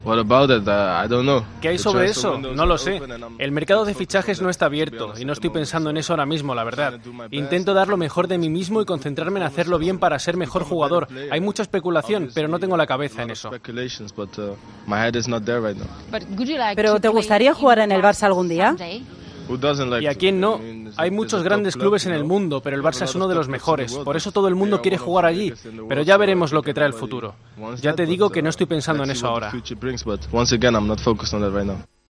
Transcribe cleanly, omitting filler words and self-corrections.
¿Qué hay sobre eso? No lo sé. El mercado de fichajes no está abierto y no estoy pensando en eso ahora mismo, la verdad. Intento dar lo mejor de mí mismo y concentrarme en hacerlo bien para ser mejor jugador. Hay mucha especulación, pero no tengo la cabeza en eso. ¿Pero te gustaría jugar en el Barça algún día? ¿Y a quién no? Hay muchos grandes clubes en el mundo, pero el Barça es uno de los mejores. Por eso todo el mundo quiere jugar allí. Pero ya veremos lo que trae el futuro. Ya te digo que no estoy pensando en eso ahora.